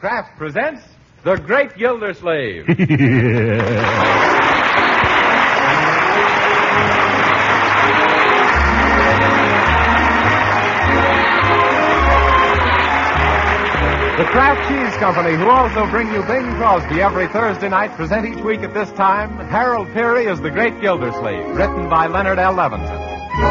Kraft presents The Great Gildersleeve. The Kraft Cheese Company, who also bring you Bing Crosby every Thursday night, present each week at this time Harold Peary as The Great Gildersleeve, written by Leonard L. Levinson.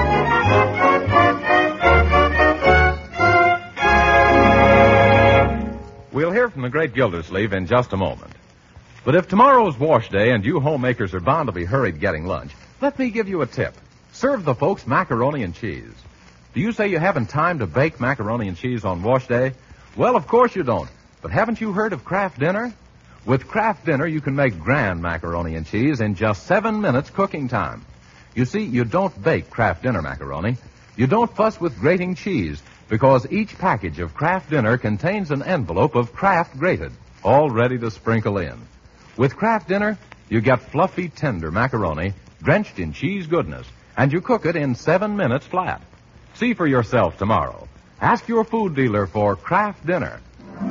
We'll hear from The Great Gildersleeve in just a moment. But if tomorrow's wash day and you homemakers are bound to be hurried getting lunch, let me give you a tip. Serve the folks macaroni and cheese. Do you say you haven't time to bake macaroni and cheese on wash day? Well, of course you don't. But haven't you heard of Kraft Dinner? With Kraft Dinner, you can make grand macaroni and cheese in just 7 minutes cooking time. You see, you don't bake Kraft Dinner macaroni. You don't fuss with grating cheese, because each package of Kraft Dinner contains an envelope of Kraft grated, all ready to sprinkle in. With Kraft Dinner, you get fluffy, tender macaroni drenched in cheese goodness, and you cook it in 7 minutes flat. See for yourself tomorrow. Ask your food dealer for Kraft Dinner.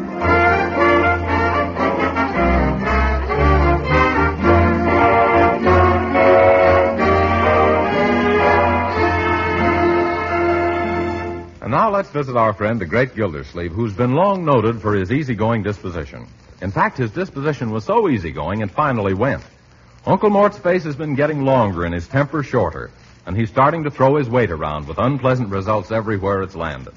And now let's visit our friend, the Great Gildersleeve, who's been long noted for his easygoing disposition. In fact, his disposition was so easygoing it finally went. Uncle Mort's face has been getting longer and his temper shorter, and he's starting to throw his weight around with unpleasant results everywhere it's landed.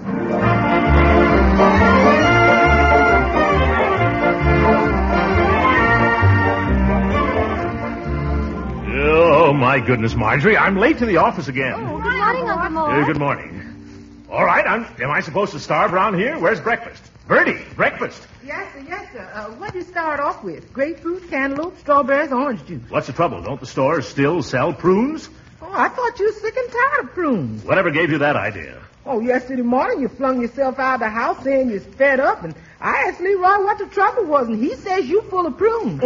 Oh, my goodness, Marjorie. I'm late to the office again. Oh, good morning, Uncle Mort. Good morning. All right, am I supposed to starve around here? Where's breakfast? Bertie, breakfast. Yes, sir. What do you start off with? Grapefruit, cantaloupe, strawberries, orange juice. What's the trouble? Don't the stores still sell prunes? Oh, I thought you were sick and tired of prunes. Whatever gave you that idea? Oh, yesterday morning you flung yourself out of the house saying you're fed up, and I asked Leroy what the trouble was, and he says you full of prunes.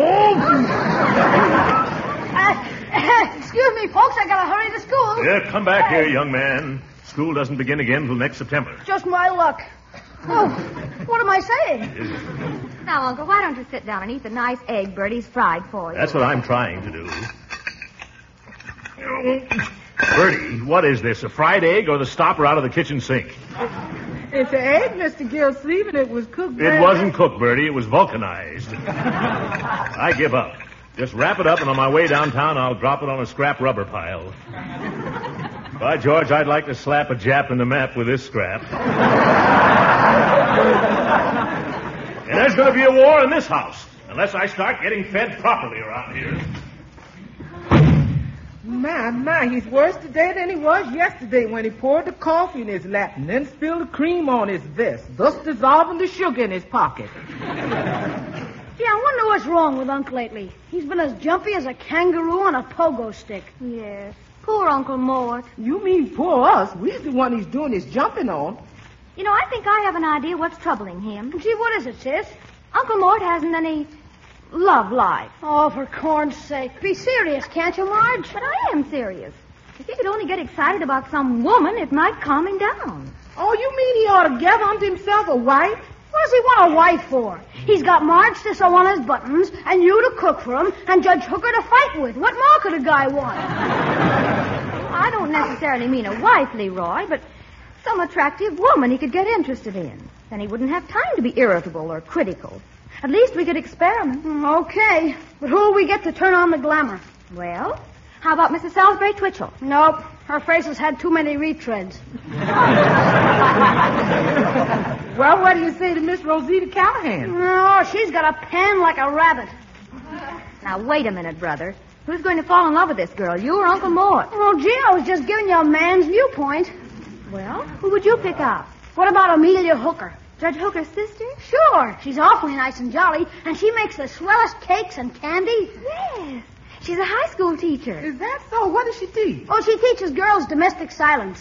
Excuse me, folks, I gotta hurry to school. Yeah, come back here, young man. School doesn't begin again until next September. Just my luck. Oh, what am I saying? Now, Uncle, why don't you sit down and eat the nice egg Bertie's fried for you? That's what I'm trying to do. Bertie, what is this, a fried egg or the stopper out of the kitchen sink? It's an egg, Mr. Gildersleeve, and it was cooked. It wasn't cooked, Bertie. It was vulcanized. I give up. Just wrap it up, and on my way downtown, I'll drop it on a scrap rubber pile. By George, I'd like to slap a Jap in the map with this scrap. And there's going to be a war in this house, unless I start getting fed properly around here. My, he's worse today than he was yesterday when he poured the coffee in his lap and then spilled the cream on his vest, thus dissolving the sugar in his pocket. Gee, I wonder what's wrong with Unc lately. He's been as jumpy as a kangaroo on a pogo stick. Yes. Poor Uncle Mort. You mean poor us? We're the one he's doing his jumping on. You know, I think I have an idea what's troubling him. Gee, what is it, sis? Uncle Mort hasn't any love life. Oh, for corn's sake. Be serious, can't you, Marge? But I am serious. If he could only get excited about some woman, it might calm him down. Oh, you mean he ought to gather unto himself a wife? What does he want a wife for? He's got Marge to sew on his buttons, and you to cook for him, and Judge Hooker to fight with. What more could a guy want? I don't necessarily mean a wife, Leroy, but some attractive woman he could get interested in. Then he wouldn't have time to be irritable or critical. At least we could experiment. Okay, but who'll we get to turn on the glamour? Well, how about Mrs. Salisbury Twitchell? Nope, her face has had too many retreads. Well, what do you say to Miss Rosita Callahan? Oh, she's got a pen like a rabbit. Now, wait a minute, brother. Who's going to fall in love with this girl, you or Uncle Mort? Oh, gee, I was just giving you a man's viewpoint. Well, who would you pick up? What about Amelia Hooker? Judge Hooker's sister? Sure, she's awfully nice and jolly, and she makes the swellest cakes and candy. Yes. She's a high school teacher. Is that so? What does she teach? Oh, she teaches girls domestic silence.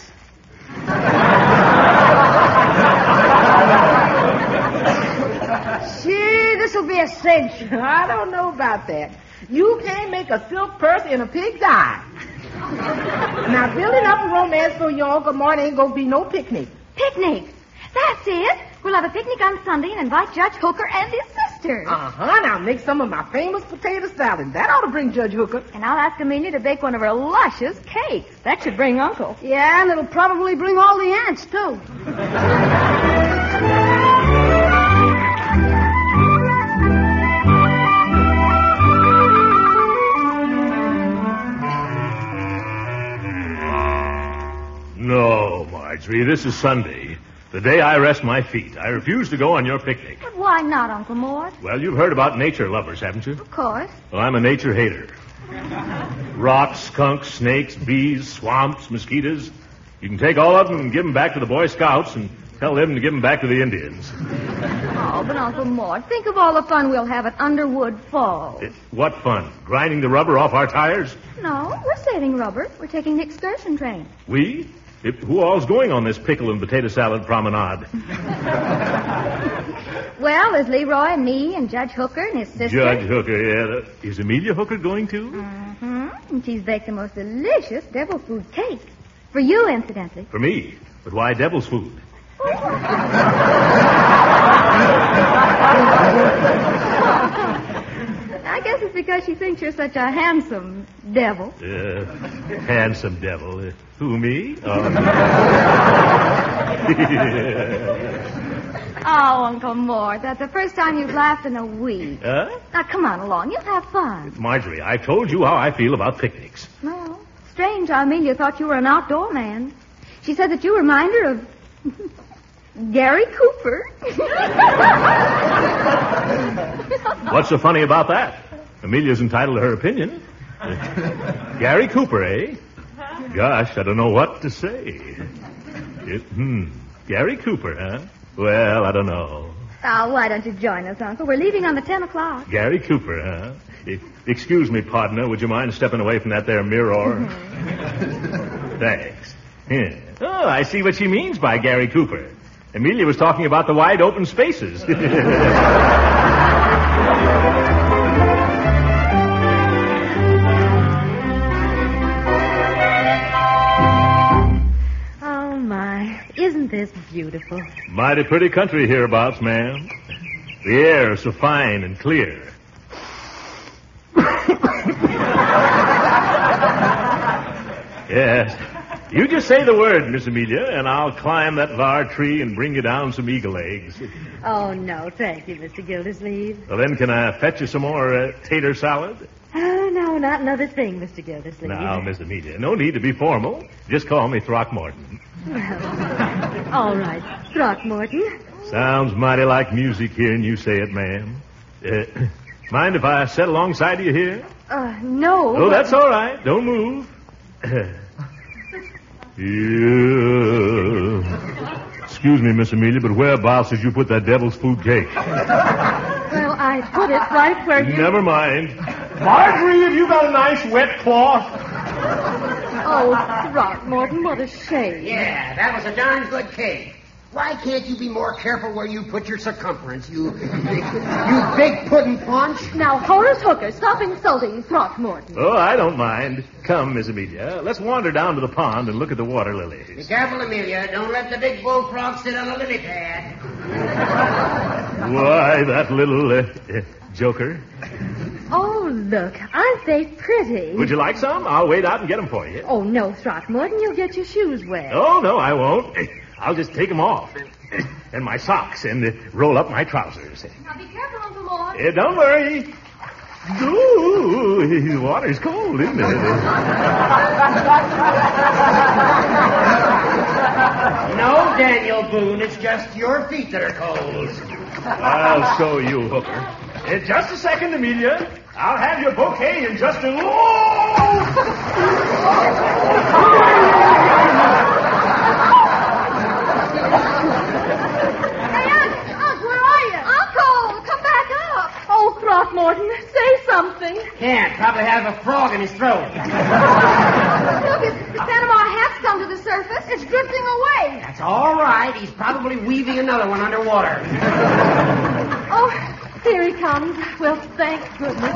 Gee, this'll be a cinch. I don't know about that. You can't make a silk purse in a pig's eye. Now, building up a romance for your Uncle Mort ain't gonna be no picnic. Picnic? That's it. We'll have a picnic on Sunday and invite Judge Hooker and his sister. Uh-huh. Now make some of my famous potato salad. That ought to bring Judge Hooker. And I'll ask Amelia to bake one of her luscious cakes. That should bring Uncle. Yeah, and it'll probably bring all the ants, too. No, Marjorie, this is Sunday. The day I rest my feet. I refuse to go on your picnic. But why not, Uncle Mort? Well, you've heard about nature lovers, haven't you? Of course. Well, I'm a nature hater. Rocks, skunks, snakes, bees, swamps, mosquitoes. You can take all of them and give them back to the Boy Scouts and tell them to give them back to the Indians. Oh, but Uncle Mort, think of all the fun we'll have at Underwood Falls. What fun? Grinding the rubber off our tires? No, we're saving rubber. We're taking the excursion train. We? Who all's going on this pickle and potato salad promenade? Well, there's Leroy and me and Judge Hooker and his sister. Judge Hooker, yeah. Is Amelia Hooker going too? Mm-hmm. And she's baked the most delicious devil food cake. For you, incidentally. For me? But why devil's food? I guess it's because she thinks you're such a handsome devil. Handsome devil. Who, me? Oh, Uncle Mort, that's the first time you've laughed in a week. Huh? Now, come on along. You'll have fun. Marjorie, I've told you how I feel about picnics. No. Strange how Amelia thought you were an outdoor man. She said that you remind her of Gary Cooper. What's so funny about that? Amelia's entitled to her opinion. Gary Cooper, eh? Gosh, I don't know what to say. Gary Cooper, huh? Well, I don't know. Oh, why don't you join us, Uncle? We're leaving on the 10 o'clock. Gary Cooper, huh? Excuse me, partner. Would you mind stepping away from that there mirror? Thanks. Yeah. Oh, I see what she means by Gary Cooper. Amelia was talking about the wide open spaces. Oh, my. Isn't this beautiful? Mighty pretty country hereabouts, ma'am. The air is so fine and clear. Yes. You just say the word, Miss Amelia, and I'll climb that var tree and bring you down some eagle eggs. Oh, no, thank you, Mr. Gildersleeve. Well, then, can I fetch you some more tater salad? Oh, no, not another thing, Mr. Gildersleeve. Now, Miss Amelia, no need to be formal. Just call me Throckmorton. Well, all right, Throckmorton. Sounds mighty like music hearing you say it, ma'am. Mind if I sit alongside of you here? No. Oh, that's all right. Don't move. Excuse me, Miss Amelia, but whereabouts did you put that devil's food cake? Well, I put it right where you... Never mind. Marjorie, have you got a nice wet cloth? Oh, Throckmorton, what a shame. Yeah, that was a darn good cake. Why can't you be more careful where you put your circumference, you big pudding punch? Now, Horace Hooker, stop insulting Throckmorton. Oh, I don't mind. Come, Miss Amelia. Let's wander down to the pond and look at the water Be lilies. careful, Amelia. Don't let the big bullfrog sit on the lily pad. Why, that little joker. Oh, look, aren't they pretty? Would you like some? I'll wait out and get them for you. Oh, no, Throckmorton, you'll get your shoes wet. Oh, no, I won't. I'll just take them off. And my socks and roll up my trousers. Now, be careful, Uncle Mort. Don't worry. Ooh, the water's cold, isn't it? No, Daniel Boone, it's just your feet that are cold. I'll show you, Hooker. In just a second, Amelia. I'll have your bouquet in just a... Throckmorton, say something. Can't. Probably has a frog in his throat. Look, his Panama hat's come to the surface. It's drifting away. That's all right. He's probably weaving another one underwater. Oh, here he comes. Well, thank goodness.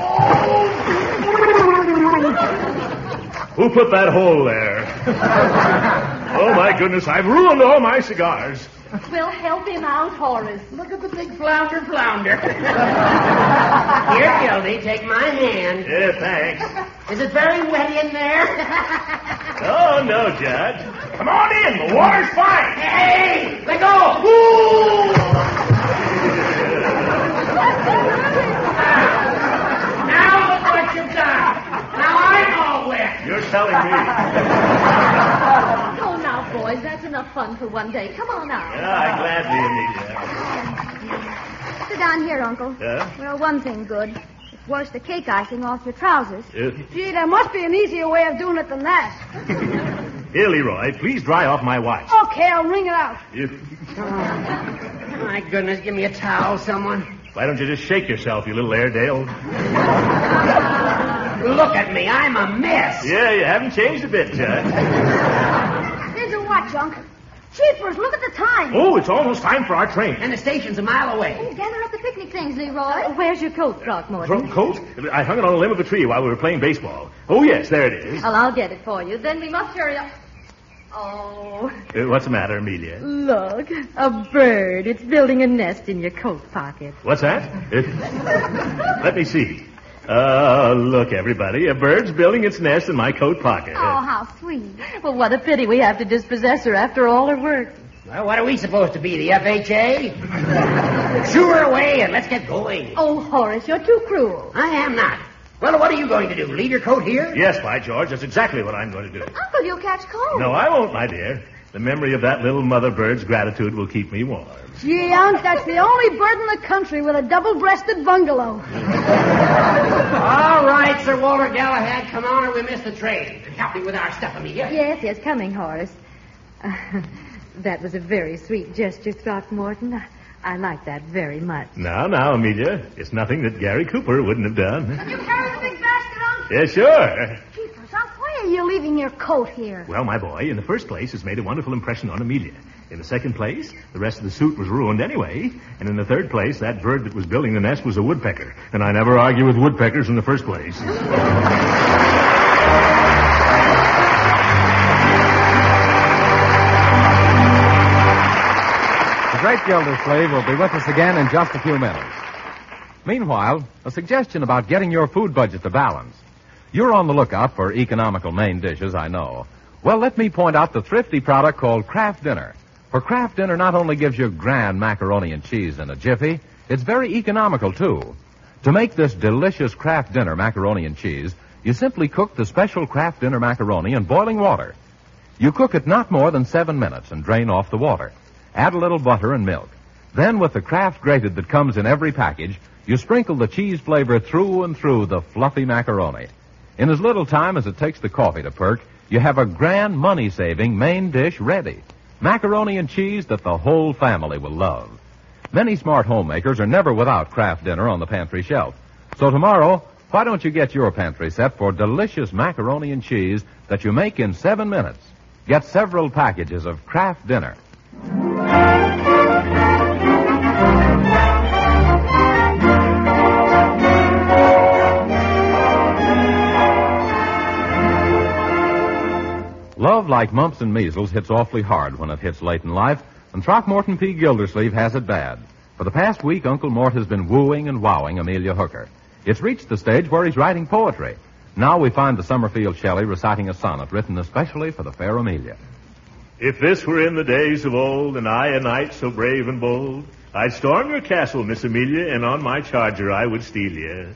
Who put that hole there? Oh, my goodness, I've ruined all my cigars. We'll help him out, Horace. Look at the big flounder. Here, Gildy, take my hand. Yeah, thanks. Is it very wet in there? Oh, no, Judge. Come on in. The water's fine. Hey, let go. Ooh. Now look what you've done. Now I'm all wet. You're telling me. Oh, now, boys, that's enough fun for one day. Come on out. Yeah, I gladly, Amelia. Sit down here, Uncle. Yeah? Well, one thing good. It's wash the cake icing off your trousers. Gee, there must be an easier way of doing it than that. Here, Leroy, please dry off my watch. Okay, I'll wring it out. My goodness, give me a towel, someone. Why don't you just shake yourself, you little Airedale? Look at me, I'm a mess. Yeah, you haven't changed a bit, Judge. Here's a watch, Unc. Jeepers, look at the time. Oh, it's almost time for our train. And the station's a mile away. Oh, gather up the picnic things, Leroy. Where's your coat, Throckmorton? Coat? I hung it on a limb of a tree while we were playing baseball. Oh, yes, there it is. Well, I'll get it for you. Then we must hurry up. Oh, What's the matter, Amelia? look. A bird. It's building a nest in your coat pocket. What's that? Let me see. Look, everybody. A bird's building its nest in my coat pocket. Oh, how sweet. Well, what a pity we have to dispossess her after all her work. Well, what are we supposed to be, the FHA? Shoo her away and let's get going. Oh, Horace, you're too cruel. I am not. Well, what are you going to do? Leave your coat here? Yes, by George, that's exactly what I'm going to do. Uncle, you'll catch cold. No, I won't, my dear. The memory of that little mother bird's gratitude will keep me warm. Gee, Unc, that's the only bird in the country with a double-breasted bungalow. All right, Sir Walter Galahad, come on or we miss the train. Help me with our stuff, Amelia. Yes, coming, Horace. That was a very sweet gesture, Throckmorton. I like that very much. Now, Amelia. It's nothing that Gary Cooper wouldn't have done. Can you carry the big basket, Unc? Yeah, sure. Jeepers, Unc, why are you leaving your coat here? Well, my boy, in the first place, it's made a wonderful impression on Amelia. In the second place, the rest of the suit was ruined anyway. And in the third place, that bird that was building the nest was a woodpecker. And I never argue with woodpeckers in the first place. The great Gildersleeve will be with us again in just a few minutes. Meanwhile, a suggestion about getting your food budget to balance. You're on the lookout for economical main dishes, I know. Well, let me point out the thrifty product called Kraft Dinner. For Kraft Dinner not only gives you grand macaroni and cheese in a jiffy, it's very economical, too. To make this delicious Kraft Dinner macaroni and cheese, you simply cook the special Kraft Dinner macaroni in boiling water. You cook it not more than 7 minutes and drain off the water. Add a little butter and milk. Then, with the Kraft grated that comes in every package, you sprinkle the cheese flavor through and through the fluffy macaroni. In as little time as it takes the coffee to perk, you have a grand money-saving main dish ready. Macaroni and cheese that the whole family will love. Many smart homemakers are never without Kraft Dinner on the pantry shelf. So tomorrow, why don't you get your pantry set for delicious macaroni and cheese that you make in 7 minutes? Get several packages of Kraft Dinner. Love, like mumps and measles, hits awfully hard when it hits late in life, and Throckmorton P. Gildersleeve has it bad. For the past week, Uncle Mort has been wooing and wowing Amelia Hooker. It's reached the stage where he's writing poetry. Now we find the Summerfield Shelley reciting a sonnet written especially for the fair Amelia. If this were in the days of old, and I a knight so brave and bold, I'd storm your castle, Miss Amelia, and on my charger I would steal you.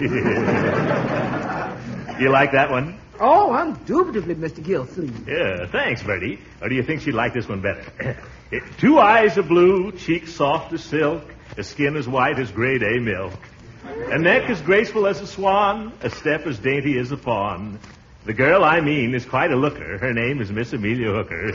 You like that one? Oh, indubitably, Mr. Gilsleeve. Yeah, thanks, Bertie. Or do you think she'd like this one better? 2 eyes of blue, cheeks soft as silk, a skin as white as grade A milk, a neck as graceful as a swan, a step as dainty as a fawn. The girl I mean is quite a looker. Her name is Miss Amelia Hooker.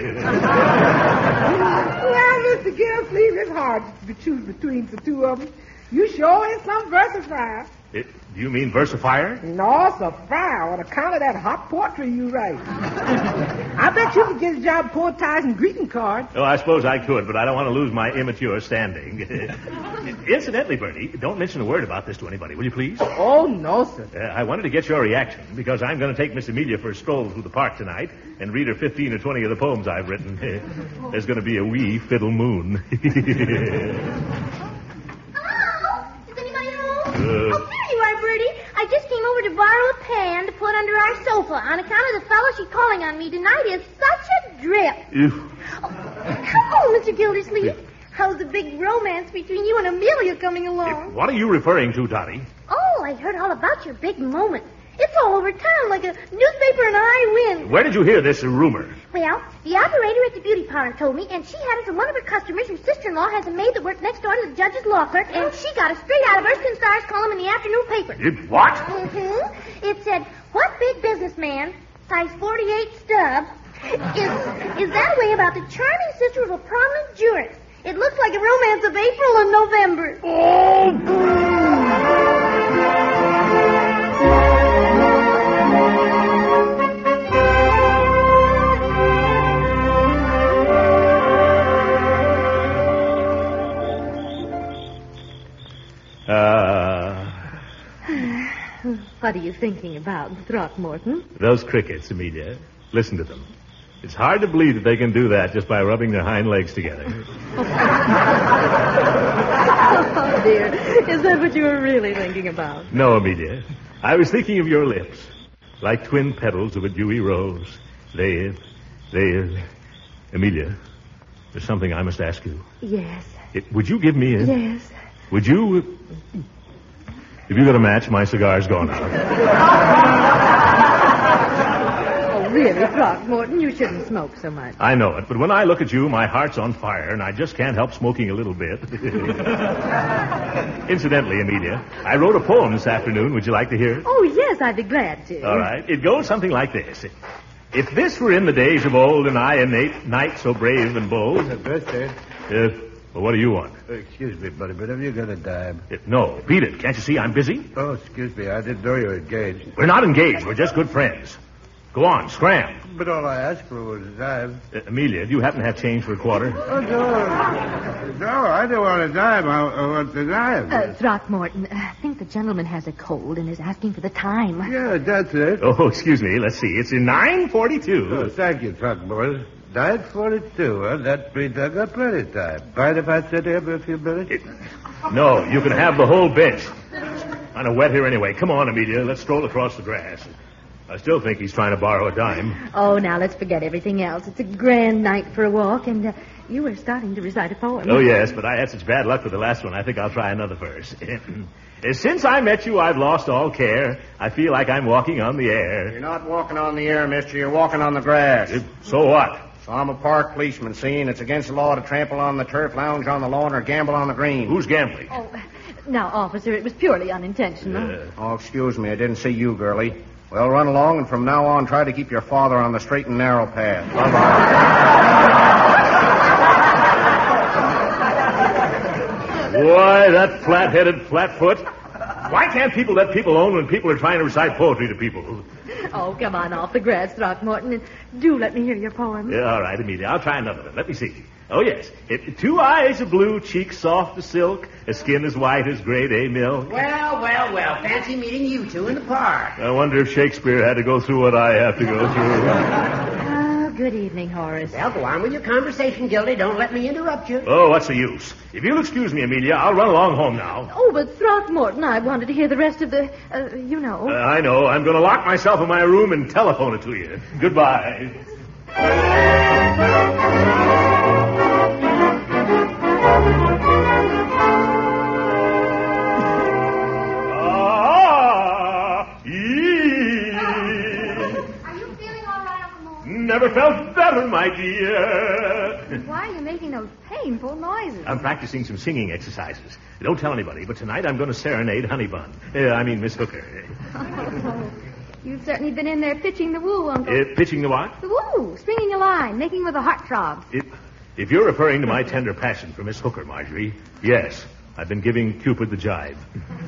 Well, Mr. Gilsleeve, it's hard to choose between the two of them. You sure is some versifier. Do you mean versifier? No, it's a fire on account of that hot poetry you write. I bet you could get a job poetizing greeting cards. Oh, I suppose I could, but I don't want to lose my immature standing. Incidentally, Bertie, don't mention a word about this to anybody, will you please? Oh, no, sir. I wanted to get your reaction because I'm going to take Miss Amelia for a stroll through the park tonight and read her 15 or 20 of the poems I've written. There's going to be a wee fiddle moon. Oh, there you are, Bertie. I just came over to borrow a pan to put under our sofa on account of the fellow she's calling on me tonight is such a drip. Oh, come on, Mr. Gildersleeve. How's the big romance between you and Amelia coming along? What are you referring to, Toddy? Oh, I heard all about your big moment. It's all over town like a newspaper and I win. Where did you hear this rumor? Well, the operator at the beauty parlor told me, and she had it from one of her customers whose sister-in-law has a maid that worked next door to the judge's law clerk, and she got it straight out of Erskine Starr's column in the afternoon paper. What? Mm-hmm. It said, what big businessman, size 48 stub, is that way about the charming sister of a prominent jurist? It looks like a romance of April and November. What are you thinking about, Throckmorton? Those crickets, Amelia. Listen to them. It's hard to believe that they can do that just by rubbing their hind legs together. Oh, dear. Is that what you were really thinking about? No, Amelia. I was thinking of your lips, like twin petals of a dewy rose. They... Amelia, there's something I must ask you. Yes. Would you give me a... Yes. Would you... If you got a match, my cigar's gone out. Oh, really, Throckmorton, you shouldn't smoke so much. I know it, but when I look at you, my heart's on fire, and I just can't help smoking a little bit. Incidentally, Amelia, I wrote a poem this afternoon. Would you like to hear it? Oh, yes, I'd be glad to. All right. It goes something like this. If this were in the days of old, and I a knight so brave and bold... Birthday. Well, what do you want? Excuse me, buddy, but have you got a dime? No, beat it. Can't you see I'm busy? Oh, excuse me. I didn't know you were engaged. We're not engaged. We're just good friends. Go on, scram. But all I asked for was a dime. Amelia, do you happen to have change for a quarter? Oh, no. No, I don't want a dime. I want the dime. Throckmorton, I think the gentleman has a cold and is asking for the time. Yeah, that's it. Oh, excuse me. Let's see. It's in 9:42. Oh, thank you, Throckmorton. 9:42, huh? That means I got plenty of time. Mind if I sit here for a few minutes? No, you can have the whole bench. Kind of wet here anyway. Come on, Amelia. Let's stroll across the grass. I still think he's trying to borrow a dime. Oh, now let's forget everything else. It's a grand night for a walk, and you were starting to recite a poem. Oh, yes, but I had such bad luck with the last one. I think I'll try another verse. Since I met you, I've lost all care. I feel like I'm walking on the air. You're not walking on the air, mister. You're walking on the grass. So what? So I'm a park policeman, see, and it's against the law to trample on the turf, lounge on the lawn, or gamble on the green. Who's gambling? Oh, now, officer, it was purely unintentional. Oh, excuse me. I didn't see you, girlie. Well, run along, and from now on, try to keep your father on the straight and narrow path. Bye-bye. Why, that flat-headed flatfoot. Why can't people let people alone when people are trying to recite poetry to people? Oh, come on off the grass, Throckmorton, and do let me hear your poem. Yeah, all right, Amelia. I'll try another one. Let me see. Oh, yes. 2 eyes of blue, cheeks soft as silk, a skin as white as grade A milk. Well. Fancy meeting you two in the park. I wonder if Shakespeare had to go through what I have to go through. Oh, good evening, Horace. Well, go on with your conversation, Gildy. Don't let me interrupt you. Oh, what's the use? If you'll excuse me, Amelia, I'll run along home now. Oh, but Throckmorton, I wanted to hear the rest of the, you know. I know. I'm going to lock myself in my room and telephone it to you. Goodbye. Never felt better, my dear. Why are you making those painful noises? I'm practicing some singing exercises. Don't tell anybody, but tonight I'm going to serenade Honeybun. Miss Hooker. Oh, you've certainly been in there pitching the woo, Uncle. Pitching the what? The woo, stringing a line, making with a heart throb. If you're referring to my tender passion for Miss Hooker, Marjorie, yes. I've been giving Cupid the jive.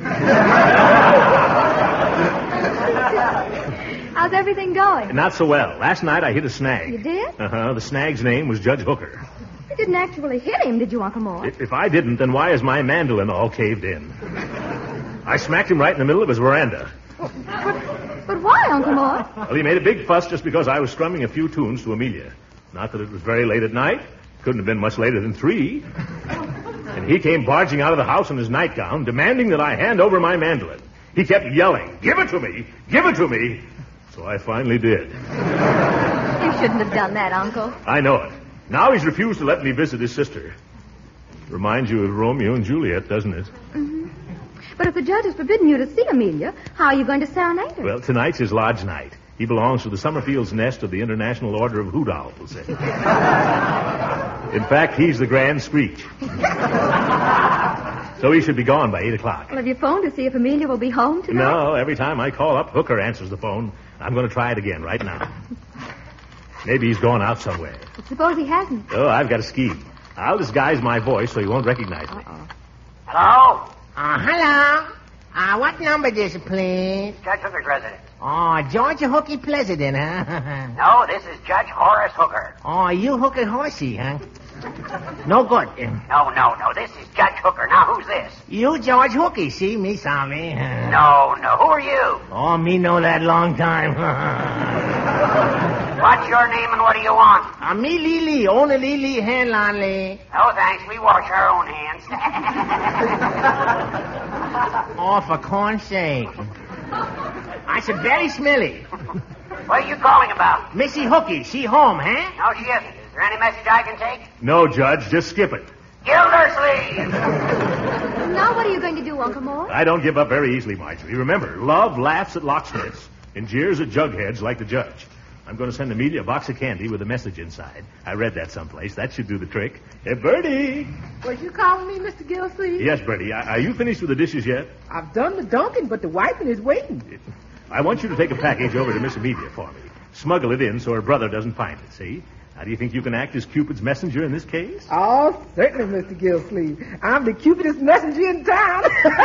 How's everything going? Not so well. Last night I hit a snag. You did? Uh-huh. The snag's name was Judge Hooker. You didn't actually hit him, did you, Uncle Mort? If I didn't, then why is my mandolin all caved in? I smacked him right in the middle of his veranda. But why, Uncle Mort? Well, he made a big fuss just because I was strumming a few tunes to Amelia. Not that it was very late at night. Couldn't have been much later than 3. And he came barging out of the house in his nightgown, demanding that I hand over my mandolin. He kept yelling, "Give it to me! Give it to me!" So I finally did. You shouldn't have done that, Uncle. I know it. Now he's refused to let me visit his sister. Reminds you of Romeo and Juliet, doesn't it? Mm-hmm. But if the judge has forbidden you to see Amelia, how are you going to serenade her? Well, tonight's his lodge night. He belongs to the Summerfield's Nest of the International Order of Hoot Owls. In fact, he's the Grand Screech. So he should be gone by 8 o'clock. Well, have you phoned to see if Amelia will be home tonight? No, every time I call up, Hooker answers the phone. I'm going to try it again right now. Maybe he's gone out somewhere. But suppose he hasn't. Oh, I've got a scheme. I'll disguise my voice so he won't recognize me. Uh-oh. Hello? Hello. What number is it, please? Judge Hooker's residence. Oh, Georgia Hooky President, huh? No, this is Judge Horace Hooker. Oh, you Hooky Horsey, huh? No good. No. This is Judge Hooker. Now, who's this? You George Hooky, see me, saw me. No. Who are you? Oh, me know that long time. What's your name and what do you want? Me Lily, only Lily Hanlonly. No, thanks. We wash our own hands. Oh, for corn's sake. I said very smelly. What are you calling about? Missy Hooky, she home, huh? No, she isn't. Is there any message I can take? No, Judge, just skip it. Gildersleeve! Now what are you going to do, Uncle Mort? I don't give up very easily, Marjorie. Remember, love laughs at locksmiths and jeers at jugheads like the judge. I'm going to send Amelia a box of candy with a message inside. I read that someplace. That should do the trick. Hey, Bertie! Was you calling me, Mr. Gilsleeve? Yes, Bertie. Are you finished with the dishes yet? I've done the dunking, but the wiping is waiting. I want you to take a package over to Miss Amelia for me. Smuggle it in so her brother doesn't find it, see? How do you think you can act as Cupid's messenger in this case? Oh, certainly, Mr. Gilsleeve. I'm the Cupidest messenger in town.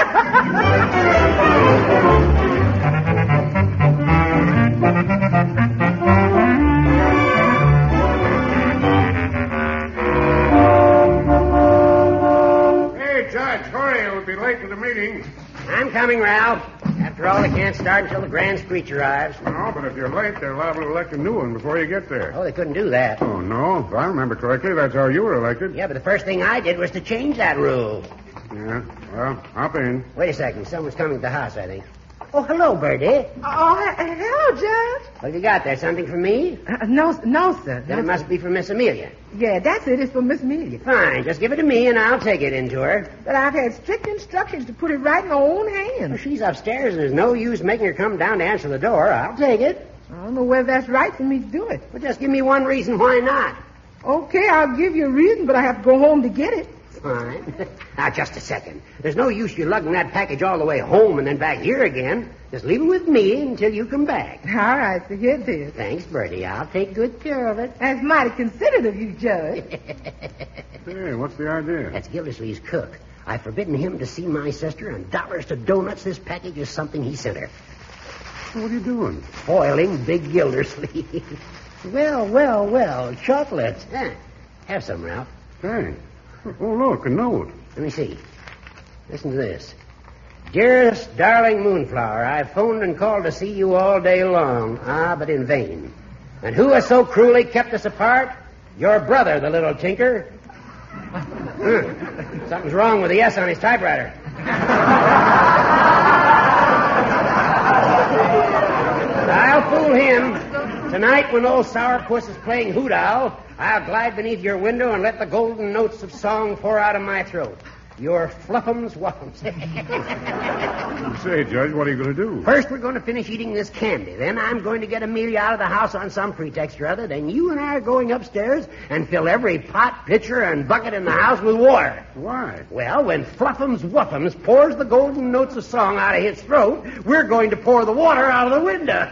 Hey, Judge, hurry. We'll be late for the meeting. I'm coming, Ralph. After all, they can't start until the Grand Screech arrives. No, but if you're late, they're liable to elect a new one before you get there. Oh, they couldn't do that. Oh, no. If I remember correctly, that's how you were elected. Yeah, but the first thing I did was to change that rule. Yeah. Well, hop in. Wait a second. Someone's coming to the house, I think. Oh, hello, Bertie. Oh, hello, Judge. What have you got there? Something for me? No, sir. Then it must be for Miss Amelia. Yeah, that's it. It's for Miss Amelia. Fine. Just give it to me, and I'll take it into her. But I've had strict instructions to put it right in her own Well, hands. she's upstairs, and there's no use making her come down to answer the door. I'll take it. I don't know whether that's right for me to do it. Well, just give me one reason why not. Okay, I'll give you a reason, but I have to go home to get it. Fine. Now, just a second. There's no use you lugging that package all the way home and then back here again. Just leave it with me until you come back. All right, so here it is. Thanks, Bertie. I'll take good care of it. That's mighty considerate of you, Judge. Hey, what's the idea? That's Gildersleeve's cook. I've forbidden him to see my sister, and dollars to donuts, this package is something he sent her. What are you doing? Foiling Big Gildersleeve. Well. Chocolates. Have some, Ralph. Thanks. Oh, look, a note. Let me see. Listen to this. Dearest darling Moonflower, I've phoned and called to see you all day long. But in vain. And who has so cruelly kept us apart? Your brother, the little tinker. Something's wrong with the S on his typewriter. I'll fool him. Tonight, when old Sourpuss is playing Hoot Owl, I'll glide beneath your window and let the golden notes of song pour out of my throat. Your fluffums wuffums. Say, Judge, what are you going to do? First, we're going to finish eating this candy. Then I'm going to get Amelia out of the house on some pretext or other. Then you and I are going upstairs and fill every pot, pitcher, and bucket in the house with water. Why? Well, when Fluffums Wuffums pours the golden notes of song out of his throat, we're going to pour the water out of the window.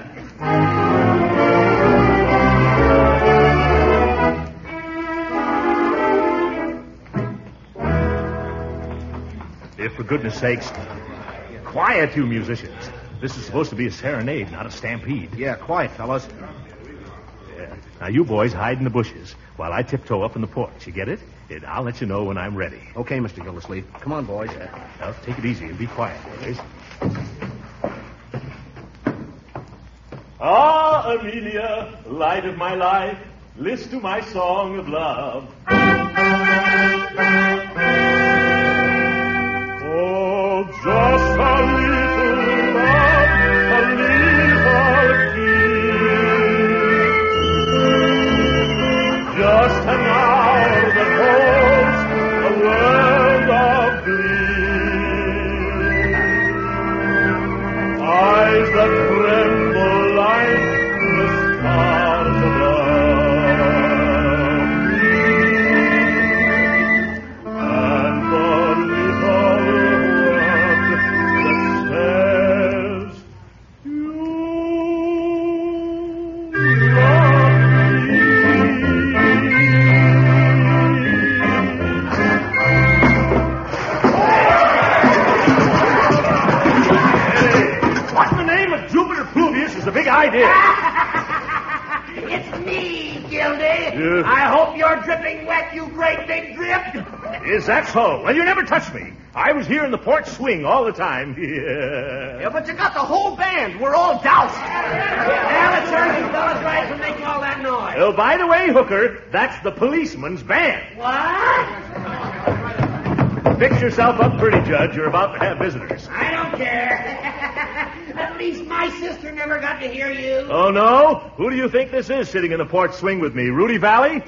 If, for goodness sakes, quiet, you musicians. This is supposed to be a serenade, not a stampede. Yeah, quiet, fellas. Yeah. Now, you boys hide in the bushes while I tiptoe up in the porch. You get it? And I'll let you know when I'm ready. Okay, Mr. Gildersleeve. Come on, boys. Now, take it easy and be quiet, boys. Ah, Amelia, light of my life, list to my song of love. Oh, just a little love, a little kiss. Just an hour that holds a world of bliss. Eyes that tremble like the stars above. And the little word that says, you love me. What in the name of Jupiter Pluvius is the big idea? It's me, Gildy. I hope you're dripping wet, you great big drip. Is that so? Well, you never touched me. I was here in the porch swing all the time. Yeah, but you got the whole band. We're all doused. Now let's hear you fellas right for making all that noise. Oh, by the way, Hooker, that's the policeman's band. What? Fix yourself up pretty, Judge. You're about to have visitors. I don't care. At least my sister never got to hear you. Oh, no? Who do you think this is sitting in the porch swing with me? Rudy Valley?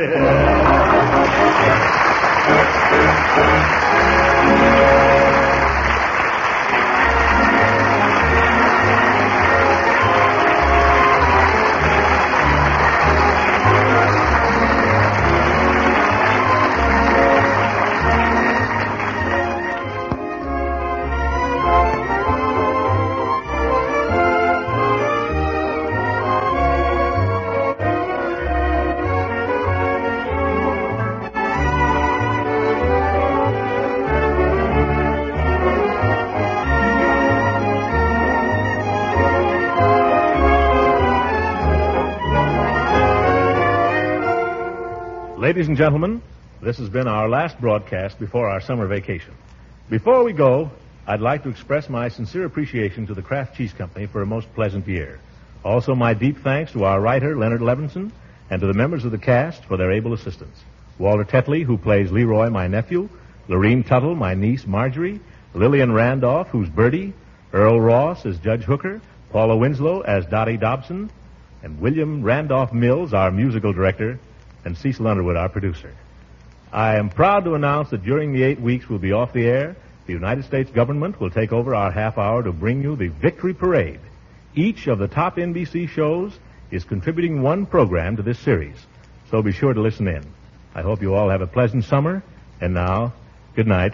Ladies and gentlemen, this has been our last broadcast before our summer vacation. Before we go, I'd like to express my sincere appreciation to the Kraft Cheese Company for a most pleasant year. Also, my deep thanks to our writer, Leonard Levinson, and to the members of the cast for their able assistance. Walter Tetley, who plays Leroy, my nephew, Lorene Tuttle, my niece, Marjorie, Lillian Randolph, who's Bertie, Earl Ross as Judge Hooker, Paula Winslow as Dottie Dobson, and William Randolph Mills, our musical director, and Cecil Underwood, our producer. I am proud to announce that during the 8 weeks we'll be off the air, the United States government will take over our half hour to bring you the Victory Parade. Each of the top NBC shows is contributing one program to this series, so be sure to listen in. I hope you all have a pleasant summer, and now, good night.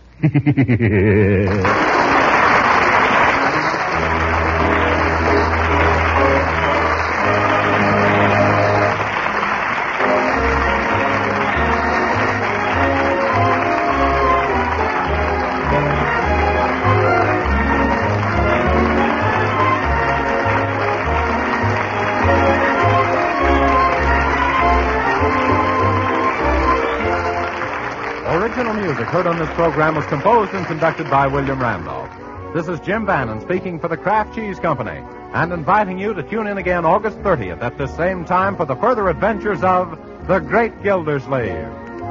Original music heard on this program was composed and conducted by William Randolph. This is Jim Bannon speaking for the Kraft Cheese Company and inviting you to tune in again August 30th at this same time for the further adventures of The Great Gildersleeve.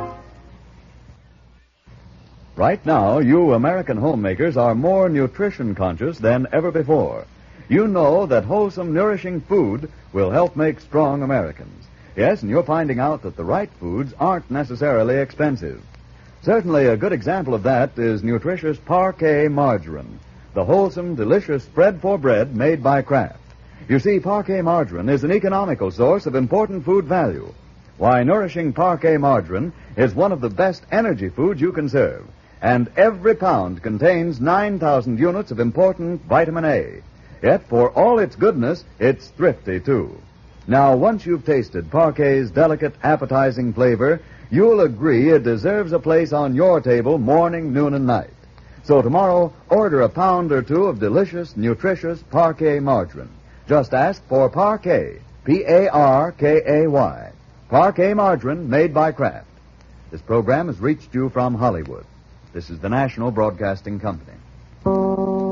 Right now, you American homemakers are more nutrition conscious than ever before. You know that wholesome, nourishing food will help make strong Americans. Yes, and you're finding out that the right foods aren't necessarily expensive. Certainly a good example of that is nutritious Parquet margarine, the wholesome, delicious spread for bread made by Kraft. You see, Parquet margarine is an economical source of important food value. Why, nourishing Parquet margarine is one of the best energy foods you can serve. And every pound contains 9,000 units of important vitamin A. Yet, for all its goodness, it's thrifty, too. Now, once you've tasted Parquet's delicate, appetizing flavor, you'll agree it deserves a place on your table morning, noon, and night. So tomorrow, order a pound or two of delicious, nutritious Parkay margarine. Just ask for Parkay, Parkay. Parkay margarine made by Kraft. This program has reached you from Hollywood. This is the National Broadcasting Company.